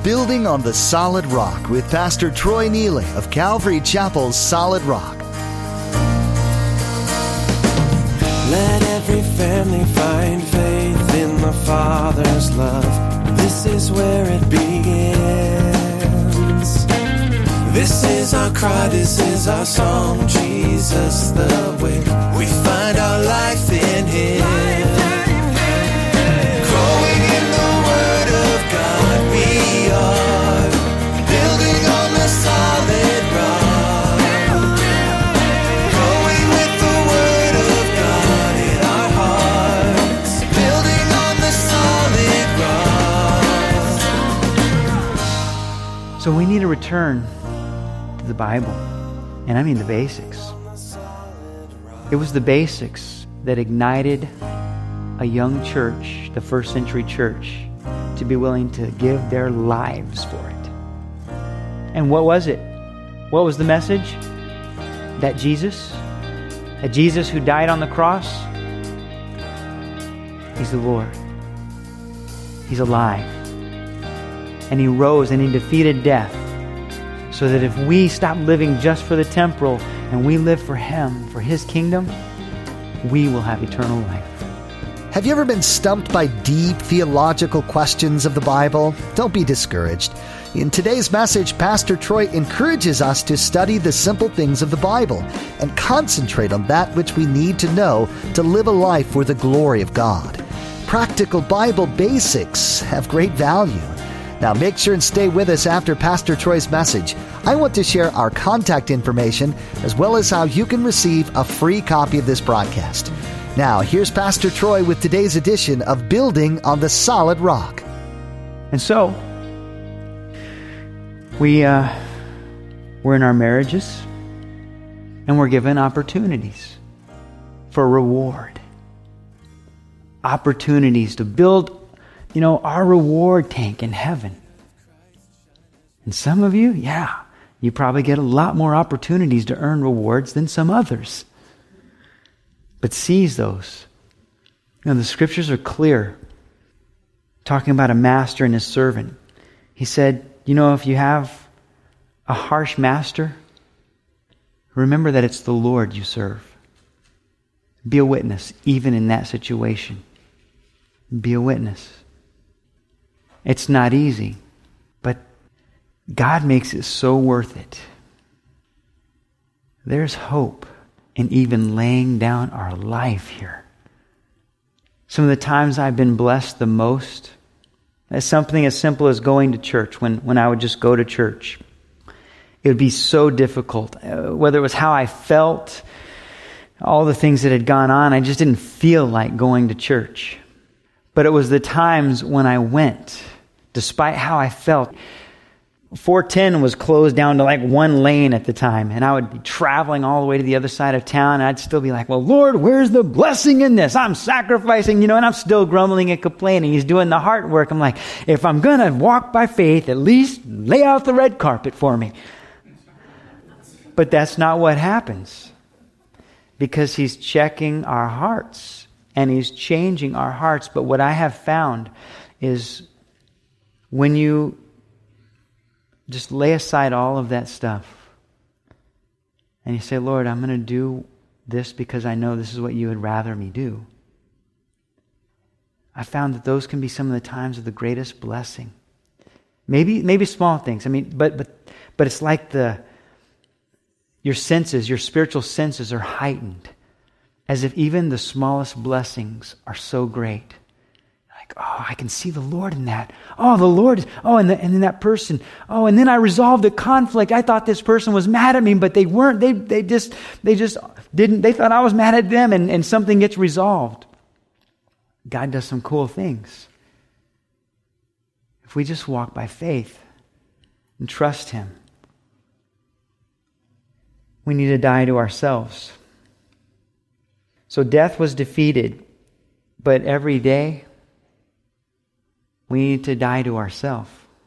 Building on the Solid Rock with Pastor Troy Neely of Calvary Chapel's Solid Rock. Let every family find faith in the Father's love. This is where it begins. This is our cry, this is our song. Jesus the way. We find our life in Him. Growing in the Word of God, we are building on the solid rock. Growing with the Word of God in our hearts, building on the solid rock. So we need to return to the Bible, and I mean the basics. It was the basics that ignited a young church, the first century church, to be willing to give their lives for it. And what was it? What was the message? That Jesus who died on the cross, He's the Lord. He's alive. And He rose and He defeated death, so that if we stop living just for the temporal and we live for Him, for His kingdom, we will have eternal life. Have you ever been stumped by deep theological questions of the Bible? Don't be discouraged. In today's message, Pastor Troy encourages us to study the simple things of the Bible and concentrate on that which we need to know to live a life for the glory of God. Practical Bible basics have great value. Now make sure and stay with us after Pastor Troy's message. I want to share our contact information as well as how you can receive a free copy of this broadcast. Now here's Pastor Troy with today's edition of Building on the Solid Rock. And so, we're in our marriages, and we're given opportunities for reward. Opportunities to build our reward tank in heaven. And some of you, you probably get a lot more opportunities to earn rewards than some others. But seize those. The scriptures are clear, talking about a master and his servant. He said, if you have a harsh master, remember that it's the Lord you serve. Be a witness, even in that situation. Be a witness. It's not easy, but God makes it so worth it. There's hope in even laying down our life here. Some of the times I've been blessed the most, as something as simple as going to church. When I would just go to church, it would be so difficult. Whether it was how I felt, all the things that had gone on, I just didn't feel like going to church. But it was the times when I went, despite how I felt. 410 was closed down to like one lane at the time, and I would be traveling all the way to the other side of town, and I'd still be like, well, Lord, where's the blessing in this? I'm sacrificing, and I'm still grumbling and complaining. He's doing the heart work. I'm like, if I'm going to walk by faith, at least lay out the red carpet for me. But that's not what happens, because He's checking our hearts, and He's changing our hearts. But what I have found is when you just lay aside all of that stuff and you say, Lord, I'm going to do this because I know this is what you would rather me do. I found that those can be some of the times of the greatest blessing. Maybe small things. But it's like your senses, your spiritual senses are heightened, as if even the smallest blessings are so great. Oh, I can see the Lord in that. Oh, the Lord. Oh, and then that person. Oh, and then I resolved a conflict. I thought this person was mad at me, but they weren't. They just didn't. They thought I was mad at them, and something gets resolved. God does some cool things. If we just walk by faith and trust Him, we need to die to ourselves. So death was defeated, but every day, we need to die to ourselves.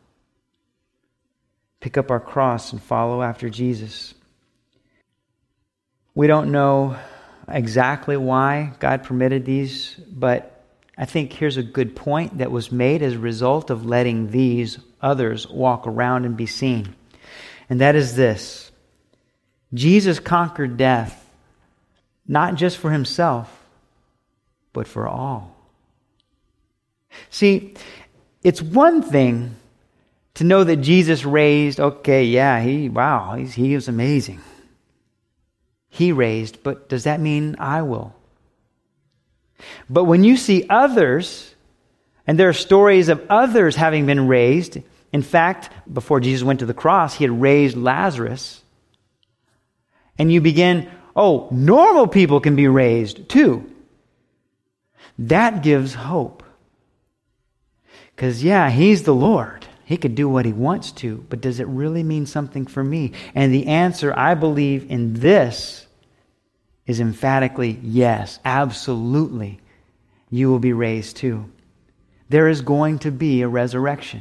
Pick up our cross and follow after Jesus. We don't know exactly why God permitted these, but I think here's a good point that was made as a result of letting these others walk around and be seen. And that is this: Jesus conquered death, not just for himself, but for all. See, it's one thing to know that Jesus raised, he was amazing. He raised, but does that mean I will? But when you see others, and there are stories of others having been raised, in fact, before Jesus went to the cross, he had raised Lazarus, and you begin, normal people can be raised too. That gives hope. Because, he's the Lord. He could do what he wants to, but does it really mean something for me? And the answer, I believe, in this is emphatically yes, absolutely. You will be raised too. There is going to be a resurrection.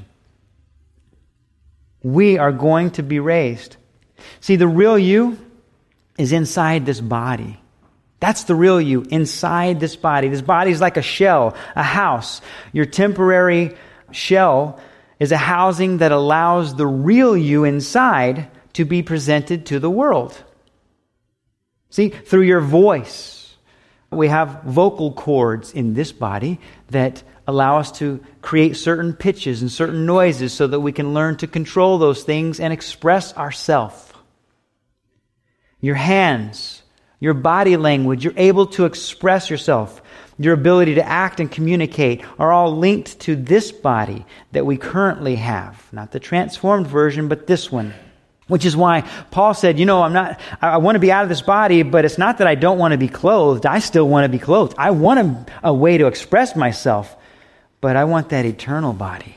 We are going to be raised. See, the real you is inside this body. That's the real you, inside this body. This body is like a shell, a house. Your temporary shell is a housing that allows the real you inside to be presented to the world. See, through your voice. We have vocal cords in this body that allow us to create certain pitches and certain noises so that we can learn to control those things and express ourselves. Your hands, your body language, you're able to express yourself. Your ability to act and communicate are all linked to this body that we currently have. Not the transformed version, but this one. Which is why Paul said, I want to be out of this body, but it's not that I don't want to be clothed. I still want to be clothed. I want a way to express myself, but I want that eternal body.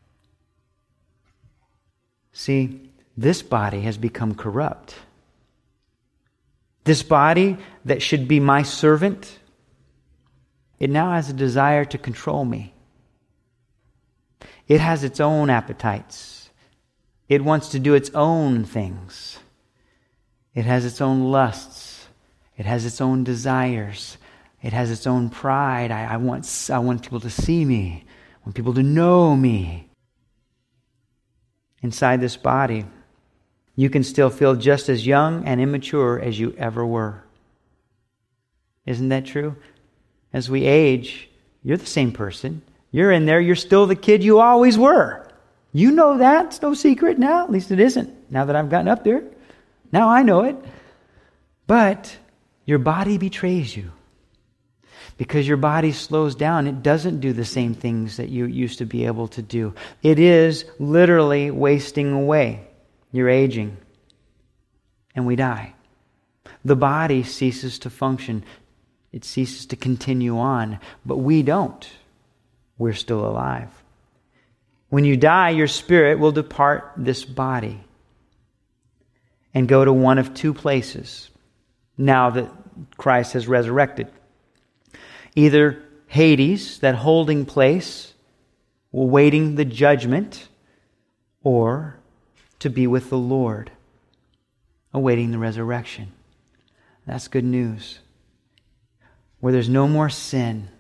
See, this body has become corrupt. This body that should be my servant, it now has a desire to control me. It has its own appetites. It wants to do its own things. It has its own lusts. It has its own desires. It has its own pride. I want people to see me. I want people to know me. Inside this body, you can still feel just as young and immature as you ever were. Isn't that true? As we age, you're the same person. You're in there. You're still the kid you always were. You know that. It's no secret now. At least it isn't. Now that I've gotten up there. Now I know it. But your body betrays you. Because your body slows down. It doesn't do the same things that you used to be able to do. It is literally wasting away. You're aging. And we die. The body ceases to function. It ceases to continue on. But we don't. We're still alive. When you die, your spirit will depart this body and go to one of two places now that Christ has resurrected. Either Hades, that holding place, awaiting the judgment, or to be with the Lord, awaiting the resurrection. That's good news. Where there's no more sin,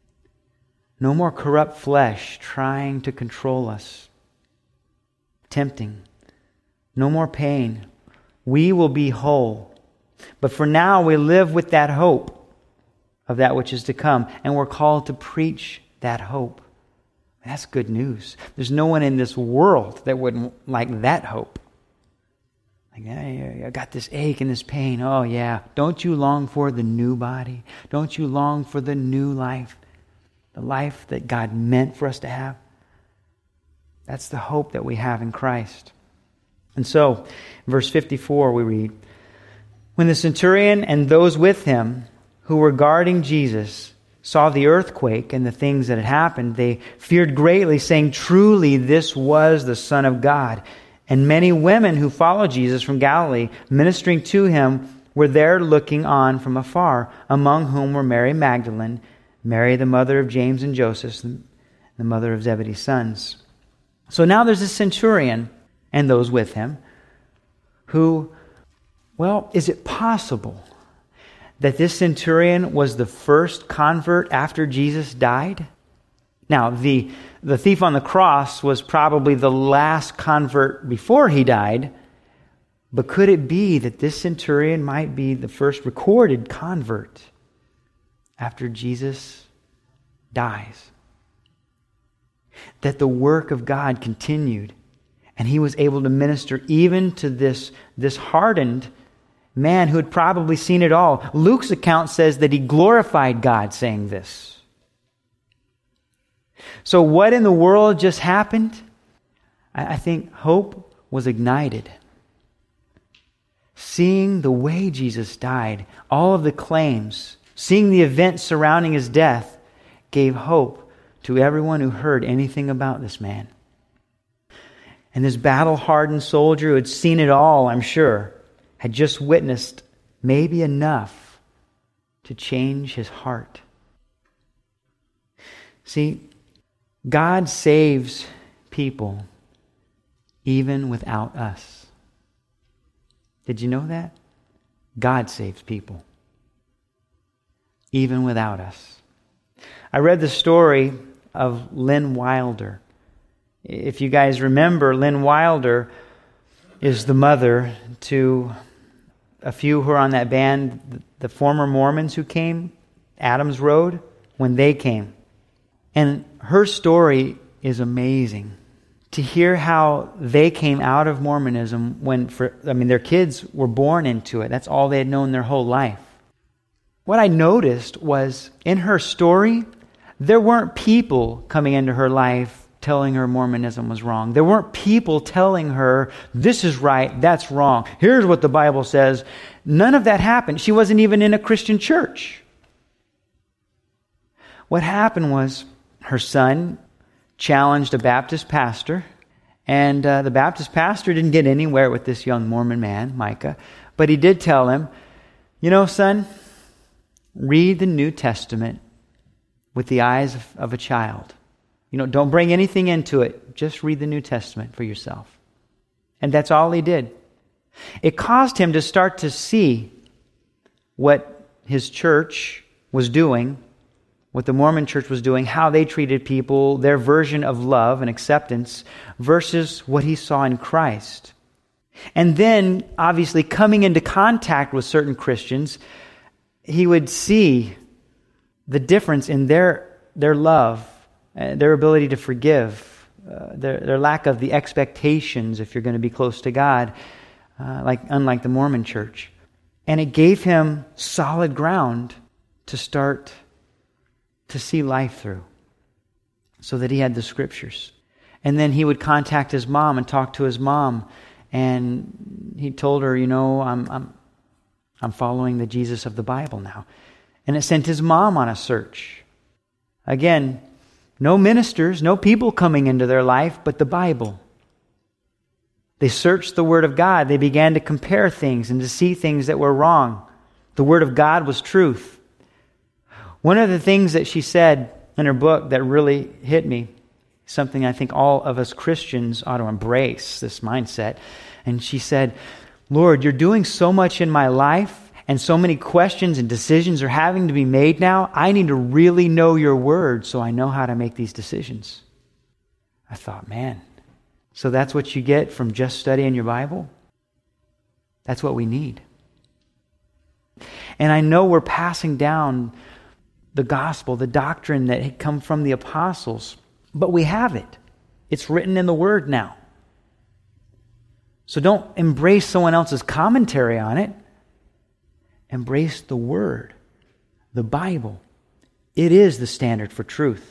no more corrupt flesh trying to control us, tempting. No more pain. We will be whole. But for now, we live with that hope of that which is to come, and we're called to preach that hope. That's good news. There's no one in this world that wouldn't like that hope. Like, hey, I got this ache and this pain. Oh yeah. Don't you long for the new body? Don't you long for the new life? The life that God meant for us to have. That's the hope that we have in Christ. And so, in verse 54 we read, when the centurion and those with him who were guarding Jesus saw the earthquake and the things that had happened, they feared greatly, saying, truly this was the Son of God. And many women who followed Jesus from Galilee, ministering to him, were there looking on from afar, among whom were Mary Magdalene, Mary, the mother of James and Joseph, the mother of Zebedee's sons. So now there's a centurion and those with him who, is it possible that this centurion was the first convert after Jesus died? Now, the thief on the cross was probably the last convert before he died, but could it be that this centurion might be the first recorded convert after Jesus dies? That the work of God continued, and he was able to minister even to this hardened man who had probably seen it all. Luke's account says that he glorified God saying this. So what in the world just happened? I think hope was ignited. Seeing the way Jesus died, all of the claims, seeing the events surrounding his death, gave hope to everyone who heard anything about this man. And this battle-hardened soldier who had seen it all, I'm sure, had just witnessed maybe enough to change his heart. See, God saves people even without us. Did you know that? God saves people even without us. I read the story of Lynn Wilder. If you guys remember, Lynn Wilder is the mother to a few who are on that band, the former Mormons who came, Adams Road, when they came. And her story is amazing. To hear how they came out of Mormonism when, their kids were born into it. That's all they had known their whole life. What I noticed was, in her story, there weren't people coming into her life telling her Mormonism was wrong. There weren't people telling her, this is right, that's wrong. Here's what the Bible says. None of that happened. She wasn't even in a Christian church. What happened was, her son challenged a Baptist pastor, and the Baptist pastor didn't get anywhere with this young Mormon man, Micah, but he did tell him, you know, son, read the New Testament with the eyes of a child. You know, don't bring anything into it. Just read the New Testament for yourself. And that's all he did. It caused him to start to see what his church was doing, what the Mormon church was doing, how they treated people, their version of love and acceptance versus what he saw in Christ. And then, obviously, coming into contact with certain Christians, he would see the difference in their love, their ability to forgive, their lack of the expectations if you're going to be close to God, unlike the Mormon church. And it gave him solid ground to start to see life through, so that he had the scriptures. And then he would contact his mom and talk to his mom, and he told her, you know, I'm following the Jesus of the Bible now. And it sent his mom on a search. Again, no ministers, no people coming into their life, but the Bible. They searched the Word of God. They began to compare things and to see things that were wrong. The Word of God was truth. One of the things that she said in her book that really hit me, something I think all of us Christians ought to embrace, this mindset. And she said, Lord, you're doing so much in my life, and so many questions and decisions are having to be made now. I need to really know your word so I know how to make these decisions. I thought, man, so that's what you get from just studying your Bible? That's what we need. And I know we're passing down the gospel, the doctrine that had come from the apostles, but we have it. It's written in the Word now. So don't embrace someone else's commentary on it. Embrace the Word, the Bible. It is the standard for truth.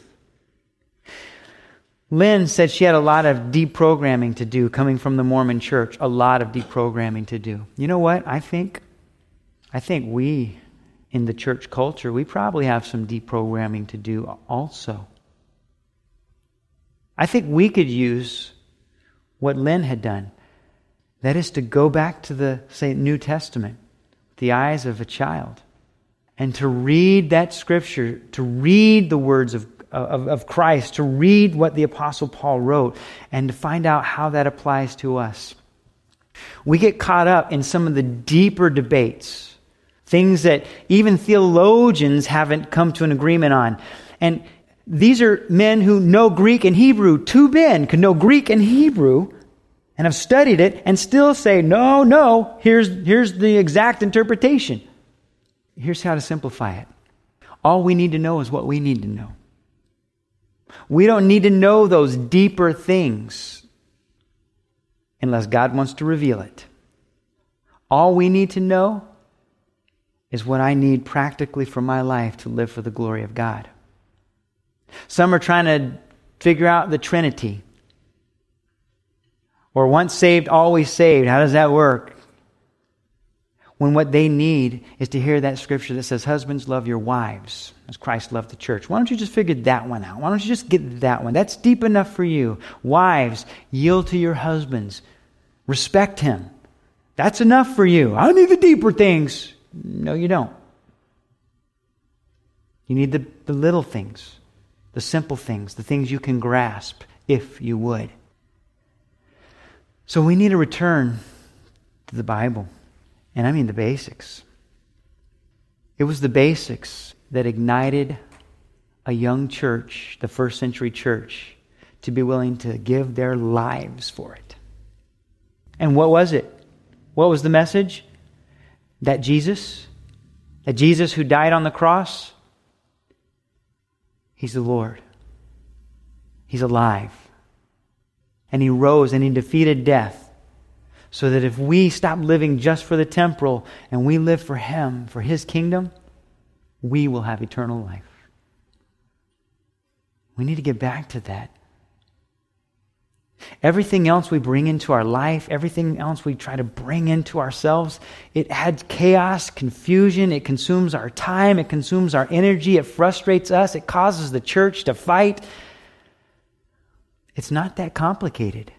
Lynn said she had a lot of deprogramming to do coming from the Mormon church, a lot of deprogramming to do. You know what? I think we in the church culture, we probably have some deprogramming to do also. I think we could use what Lynn had done. That is to go back to the, say, New Testament, with the eyes of a child, and to read that scripture, to read the words of Christ, to read what the Apostle Paul wrote, and to find out how that applies to us. We get caught up in some of the deeper debates Things that even theologians haven't come to an agreement on. And these are men who know Greek and Hebrew. Two men can know Greek and Hebrew and have studied it and still say, no, here's the exact interpretation. Here's how to simplify it. All we need to know is what we need to know. We don't need to know those deeper things unless God wants to reveal it. All we need to know is what I need practically for my life to live for the glory of God. Some are trying to figure out the Trinity. Or once saved, always saved. How does that work? When what they need is to hear that scripture that says, husbands, love your wives as Christ loved the church. Why don't you just figure that one out? Why don't you just get that one? That's deep enough for you. Wives, yield to your husbands. Respect him. That's enough for you. I need the deeper things. No, you don't. You need the little things, the simple things, the things you can grasp if you would. So we need to return to the Bible. And I mean the basics. It was the basics that ignited a young church, the first century church, to be willing to give their lives for it. And what was it? What was the message? That Jesus who died on the cross, He's the Lord. He's alive. And He rose and He defeated death. So that if we stop living just for the temporal and we live for Him, for His kingdom, we will have eternal life. We need to get back to that. Everything else we bring into our life, everything else we try to bring into ourselves, it adds chaos, confusion, it consumes our time, it consumes our energy, it frustrates us, it causes the church to fight. It's not that complicated.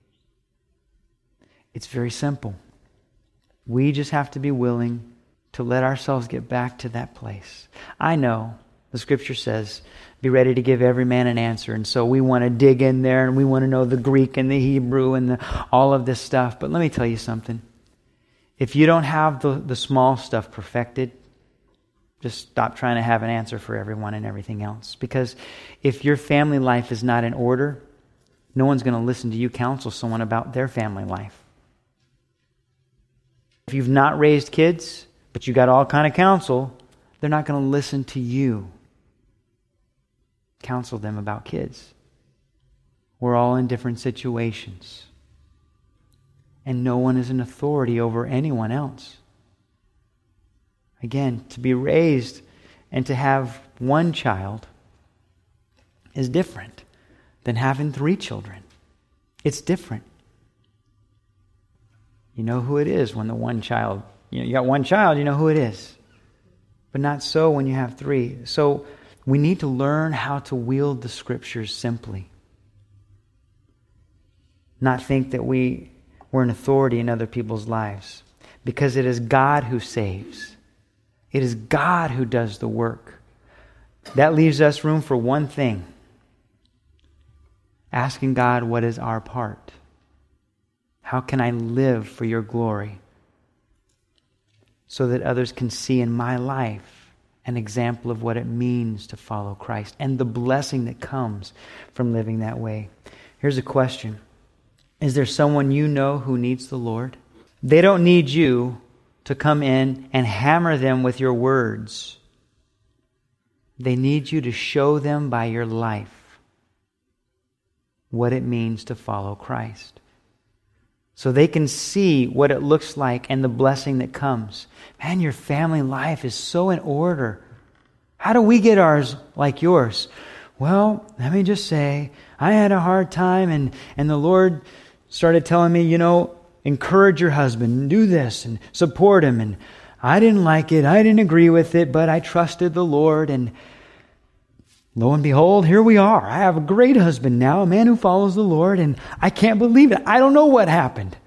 It's very simple. We just have to be willing to let ourselves get back to that place. I know the scripture says, be ready to give every man an answer. And so we want to dig in there and we want to know the Greek and the Hebrew and all of this stuff. But let me tell you something. If you don't have the small stuff perfected, just stop trying to have an answer for everyone and everything else. Because if your family life is not in order, no one's going to listen to you counsel someone about their family life. If you've not raised kids, but you got all kind of counsel, they're not going to listen to you counsel them about kids. We're all in different situations. And no one is an authority over anyone else. Again, to be raised and to have one child is different than having 3 children. It's different. You know who it is when the one child, you got one child, you know who it is. But not so when you have 3. So we need to learn how to wield the scriptures simply. Not think that we're an authority in other people's lives. Because it is God who saves. It is God who does the work. That leaves us room for one thing. Asking God, what is our part? How can I live for your glory? So that others can see in my life an example of what it means to follow Christ and the blessing that comes from living that way. Here's a question. Is there someone you know who needs the Lord? They don't need you to come in and hammer them with your words. They need you to show them by your life what it means to follow Christ. So they can see what it looks like and the blessing that comes. Man, your family life is so in order. How do we get ours like yours? Well, let me just say, I had a hard time and the Lord started telling me, encourage your husband and do this and support him. And I didn't like it. I didn't agree with it, but I trusted the Lord. And lo and behold, here we are. I have a great husband now, a man who follows the Lord, and I can't believe it. I don't know what happened.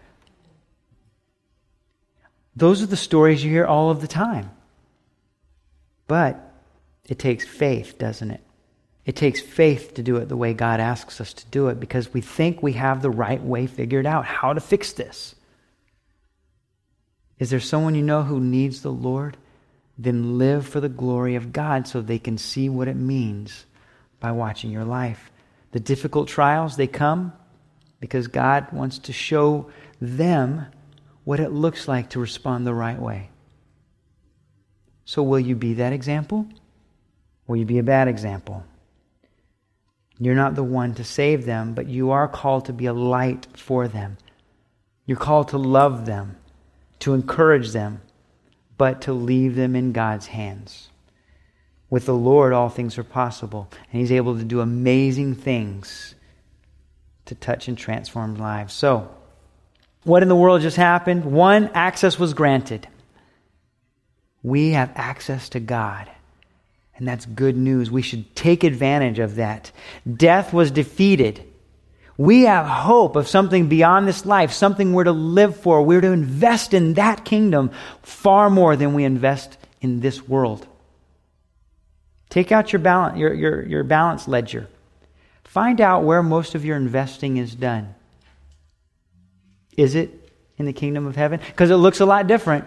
Those are the stories you hear all of the time. But it takes faith, doesn't it? It takes faith to do it the way God asks us to do it because we think we have the right way figured out how to fix this. Is there someone you know who needs the Lord? then live for the glory of God so they can see what it means by watching your life. The difficult trials, they come because God wants to show them what it looks like to respond the right way. So will you be that example? Will you be a bad example? You're not the one to save them, but you are called to be a light for them. You're called to love them, to encourage them, but to leave them in God's hands. With the Lord, all things are possible, and He's able to do amazing things to touch and transform lives. So, what in the world just happened? One, access was granted. We have access to God. And that's good news. We should take advantage of that. Death was defeated. We have hope of something beyond this life, something we're to live for. We're to invest in that kingdom far more than we invest in this world. Take out your balance ledger. Find out where most of your investing is done. Is it in the kingdom of heaven? Because it looks a lot different.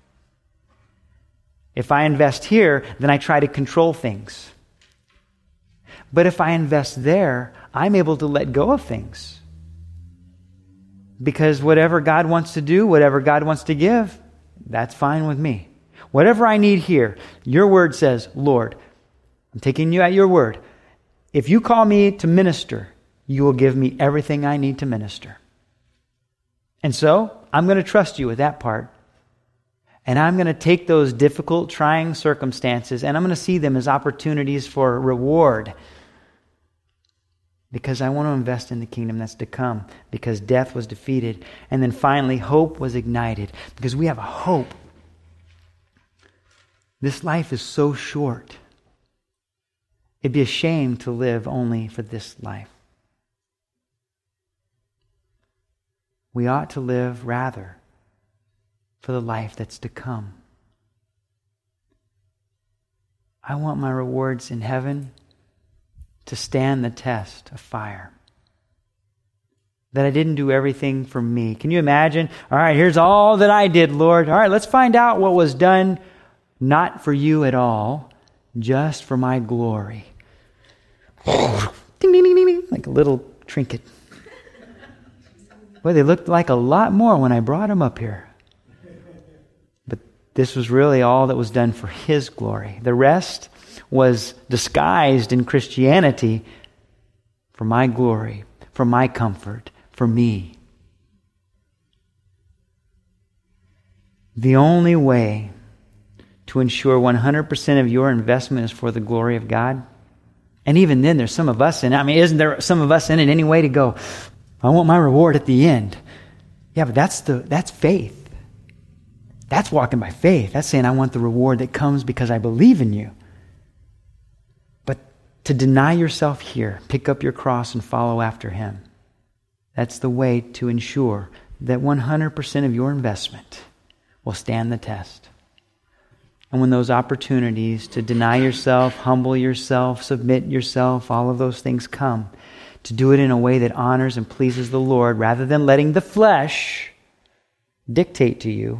If I invest here, then I try to control things. But if I invest there, I'm able to let go of things. Because whatever God wants to do, whatever God wants to give, that's fine with me. Whatever I need here, your word says, Lord, I'm taking you at your word. If you call me to minister, you will give me everything I need to minister. And so, I'm going to trust you with that part. And I'm going to take those difficult, trying circumstances and I'm going to see them as opportunities for reward. Because I want to invest in the kingdom that's to come. Because death was defeated. And then finally, hope was ignited. Because we have a hope. This life is so short. It'd be a shame to live only for this life. We ought to live rather for the life that's to come. I want my rewards in heaven to stand the test of fire. That I didn't do everything for me. Can you imagine? All right, here's all that I did, Lord. All right, let's find out what was done not for you at all, just for my glory. Ding, ding, ding, ding, ding, like a little trinket. Boy, they looked like a lot more when I brought them up here. But this was really all that was done for His glory. The rest was disguised in Christianity for my glory, for my comfort, for me. The only way to ensure 100% of your investment is for the glory of God, and even then there's some of us in it. I mean, isn't there some of us in it anyway to go, I want my reward at the end. Yeah, but that's faith. That's walking by faith. That's saying I want the reward that comes because I believe in you. But to deny yourself here, pick up your cross and follow after Him. That's the way to ensure that 100% of your investment will stand the test. And when those opportunities to deny yourself, humble yourself, submit yourself, all of those things come, to do it in a way that honors and pleases the Lord rather than letting the flesh dictate to you,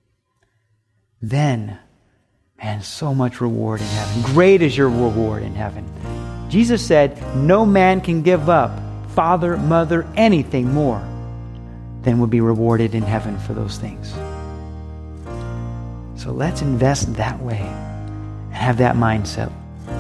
then, man, so much reward in heaven. Great is your reward in heaven. Jesus said, no man can give up father, mother, anything more than will be rewarded in heaven for those things. So let's invest that way and have that mindset.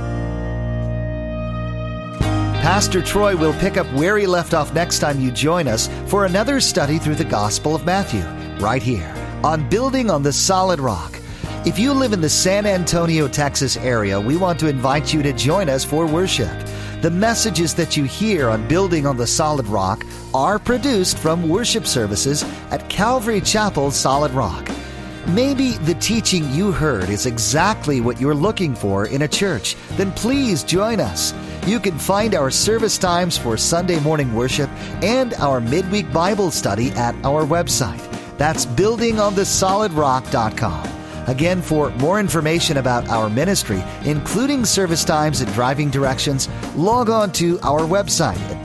Pastor Troy will pick up where he left off next time you join us for another study through the Gospel of Matthew, right here on Building on the Solid Rock. If you live in the San Antonio, Texas area, we want to invite you to join us for worship. The messages that you hear on Building on the Solid Rock are produced from worship services at Calvary Chapel, Solid Rock. Maybe the teaching you heard is exactly what you're looking for in a church. Then please join us. You can find our service times for Sunday morning worship and our midweek Bible study at our website. That's buildingonthesolidrock.com. Again, for more information about our ministry, including service times and driving directions, log on to our website at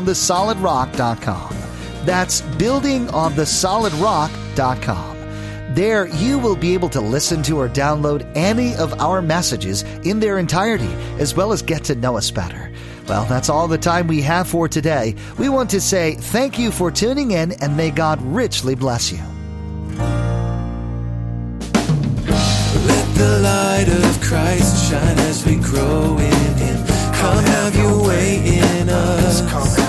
buildingonthesolidrock.com. That's buildingonthesolidrock.com. There, you will be able to listen to or download any of our messages in their entirety, as well as get to know us better. Well, that's all the time we have for today. We want to say thank you for tuning in, and may God richly bless you. Let the light of Christ shine as we grow in Him. Come have your way in us.